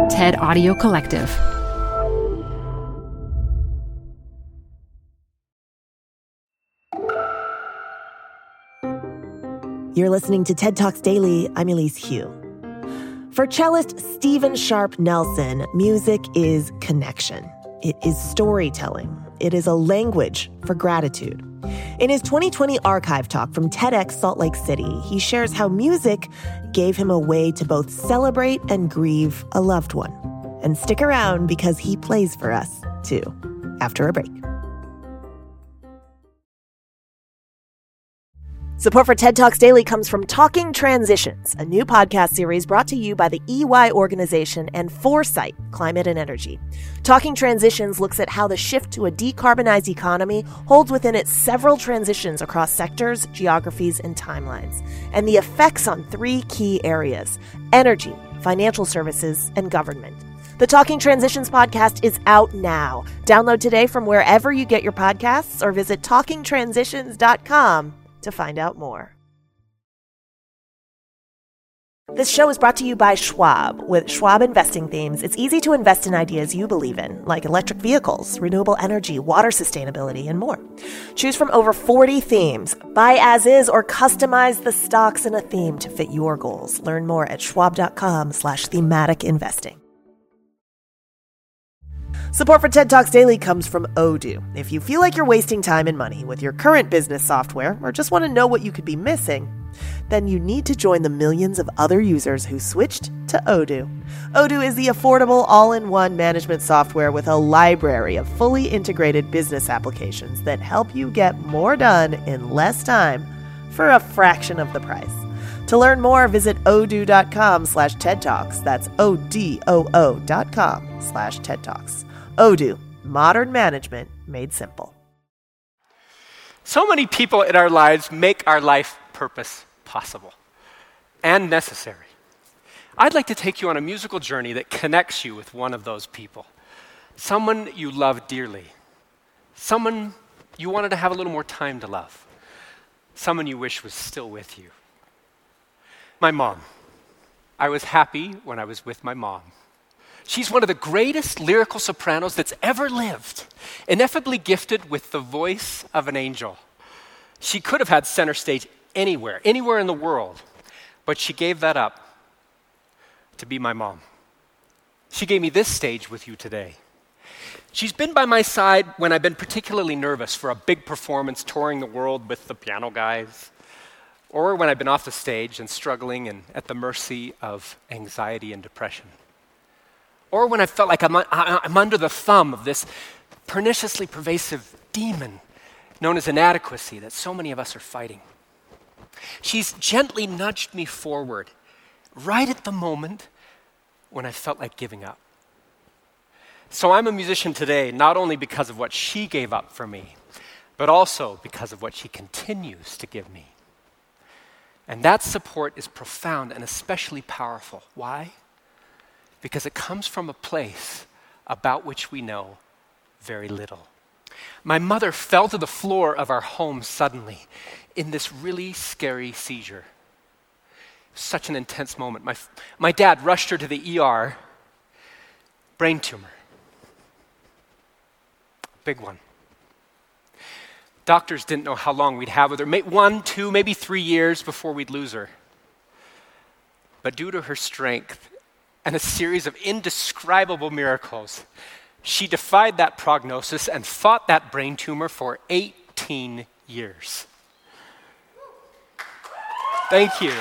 TED Audio Collective. You're listening to TED Talks Daily. I'm Elise Hu. For cellist Stephen Sharp Nelson, music is connection. It is storytelling. It is a language for gratitude. In his 2020 archive talk from TEDx Salt Lake City, he shares how music gave him a way to both celebrate and grieve a loved one. And stick around because he plays for us, too, after a break. Support for TED Talks Daily comes from Talking Transitions, a new podcast series brought to you by the EY organization and Foresight Climate and Energy. Talking Transitions looks at how the shift to a decarbonized economy holds within it several transitions across sectors, geographies, and timelines, and the effects on three key areas: energy, financial services, and government. The Talking Transitions podcast is out now. Download today from wherever you get your podcasts or visit talkingtransitions.com to find out more. This show is brought to you by Schwab. With Schwab investing themes, it's easy to invest in ideas you believe in, like electric vehicles, renewable energy, water sustainability, and more. Choose from over 40 themes. Buy as is or customize the stocks in a theme to fit your goals. Learn more at schwab.com/thematic investing. Support for TED Talks Daily comes from Odoo. If you feel like you're wasting time and money with your current business software or just want to know what you could be missing, then you need to join the millions of other users who switched to Odoo. Odoo is the affordable all-in-one management software with a library of fully integrated business applications that help you get more done in less time for a fraction of the price. To learn more, visit odoo.com/TED Talks. That's ODOO.com/TED Talks. Odoo, modern management made simple. So many people in our lives make our life purpose possible and necessary. I'd like to take you on a musical journey that connects you with one of those people. Someone you love dearly. Someone you wanted to have a little more time to love. Someone you wish was still with you. My mom. I was happy when I was with my mom. She's one of the greatest lyrical sopranos that's ever lived, ineffably gifted with the voice of an angel. She could have had center stage anywhere in the world, but she gave that up to be my mom. She gave me this stage with you today. She's been by my side when I've been particularly nervous for a big performance touring the world with the piano guys, or when I've been off the stage and struggling and at the mercy of anxiety and depression. Or when I felt like I'm under the thumb of this perniciously pervasive demon known as inadequacy that so many of us are fighting. She's gently nudged me forward right at the moment when I felt like giving up. So I'm a musician today, not only because of what she gave up for me, but also because of what she continues to give me. And that support is profound and especially powerful. Why? Because it comes from a place about which we know very little. My mother fell to the floor of our home suddenly in this really scary seizure. Such an intense moment. My dad rushed her to the ER. Brain tumor. Big one. Doctors didn't know how long we'd have with her. 1, 2, maybe 3 years before we'd lose her. But due to her strength and a series of indescribable miracles, she defied that prognosis and fought that brain tumor for 18 years. Thank you.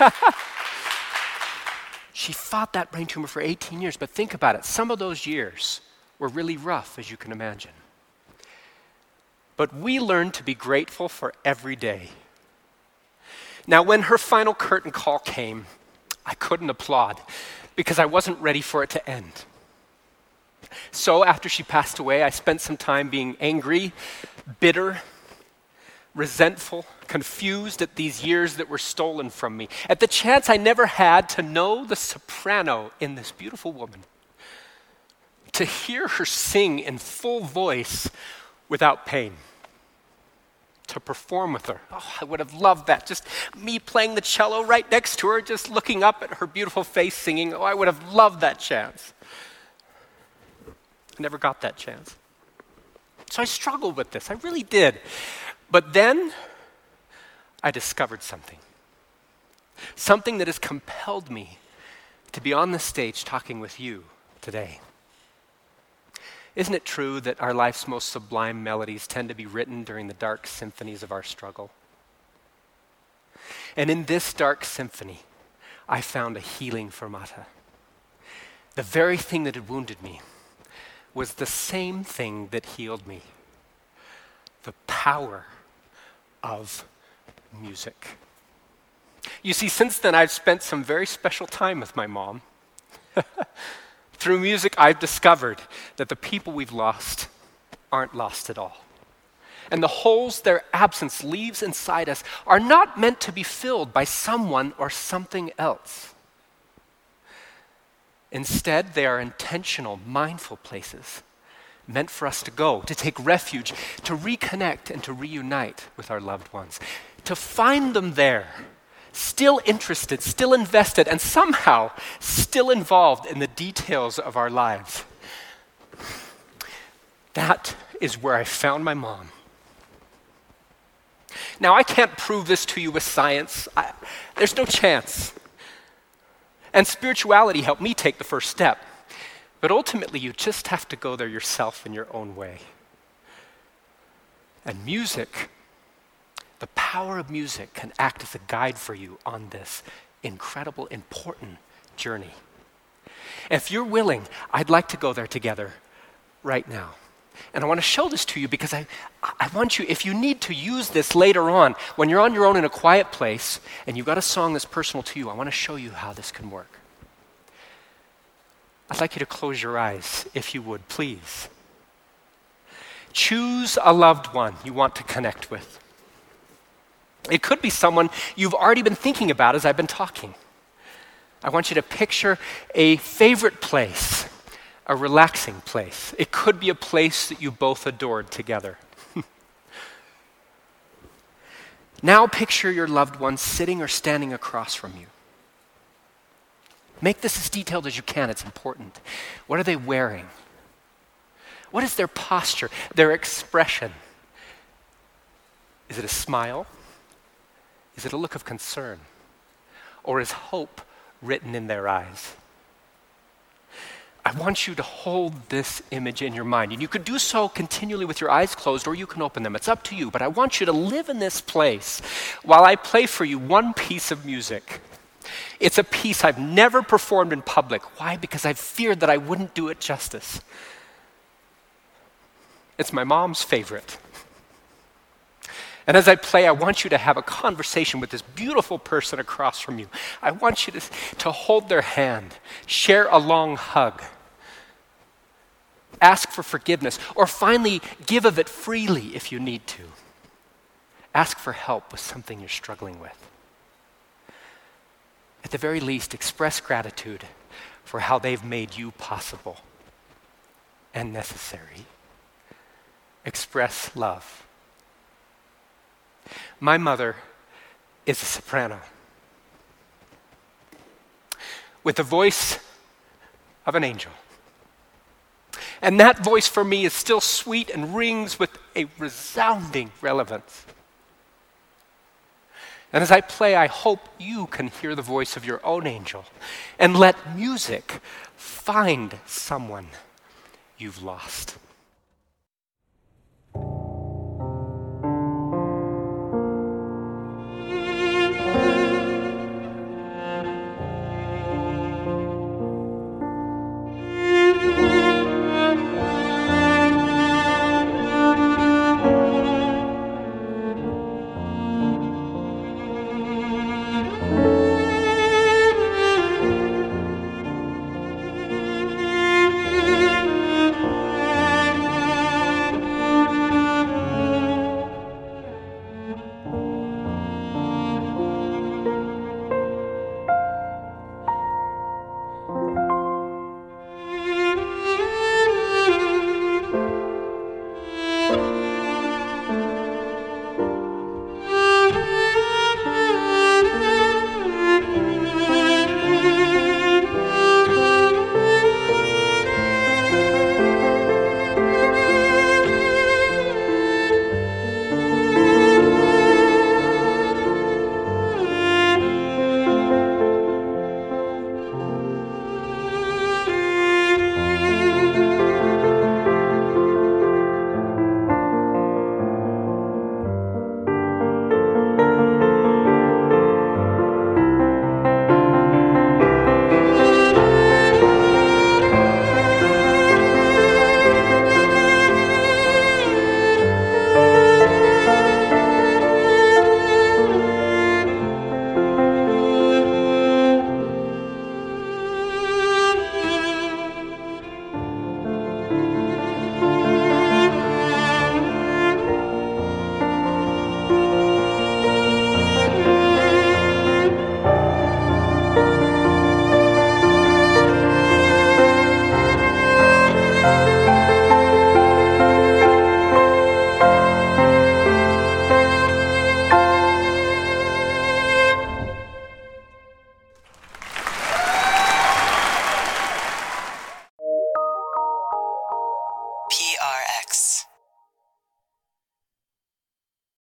She fought that brain tumor for 18 years, but think about it. Some of those years were really rough, as you can imagine. But we learned to be grateful for every day. Now, when her final curtain call came, I couldn't applaud because I wasn't ready for it to end. So after she passed away, I spent some time being angry, bitter, resentful, confused at these years that were stolen from me, at the chance I never had to know the soprano in this beautiful woman, to hear her sing in full voice without pain, to perform with her. Oh, I would have loved that. Just me playing the cello right next to her, just looking up at her beautiful face singing. Oh, I would have loved that chance. I never got that chance. So I struggled with this. I really did. But then I discovered something. Something that has compelled me to be on the stage talking with you today. Isn't it true that our life's most sublime melodies tend to be written during the dark symphonies of our struggle? And in this dark symphony, I found a healing fermata. The very thing that had wounded me was the same thing that healed me. The power of music. You see, since then, I've spent some very special time with my mom. Through music, I've discovered that the people we've lost aren't lost at all. And the holes their absence leaves inside us are not meant to be filled by someone or something else. Instead, they are intentional, mindful places meant for us to go, to take refuge, to reconnect and to reunite with our loved ones, to find them there, still interested, still invested, and somehow still involved in the details of our lives. That is where I found my mom. Now, I can't prove this to you with science. There's no chance. And spirituality helped me take the first step. But ultimately, you just have to go there yourself in your own way. And music, the power of music can act as a guide for you on this incredible, important journey. If you're willing, I'd like to go there together right now. And I want to show this to you because I want you, if you need to use this later on, when you're on your own in a quiet place and you've got a song that's personal to you, I want to show you how this can work. I'd like you to close your eyes, if you would, please. Choose a loved one you want to connect with. It could be someone you've already been thinking about as I've been talking. I want you to picture a favorite place, a relaxing place. It could be a place that you both adored together. Now picture your loved one sitting or standing across from you. Make this as detailed as you can, it's important. What are they wearing? What is their posture, their expression? Is it a smile? Is it a look of concern? Or is hope written in their eyes? I want you to hold this image in your mind. And you could do so continually with your eyes closed, or you can open them. It's up to you. But I want you to live in this place while I play for you one piece of music. It's a piece I've never performed in public. Why? Because I feared that I wouldn't do it justice. It's my mom's favorite. And as I play, I want you to have a conversation with this beautiful person across from you. I want you to hold their hand, share a long hug, ask for forgiveness, or finally give of it freely if you need to. Ask for help with something you're struggling with. At the very least, express gratitude for how they've made you possible and necessary. Express love. My mother is a soprano with the voice of an angel. And that voice for me is still sweet and rings with a resounding relevance. And as I play, I hope you can hear the voice of your own angel and let music find someone you've lost.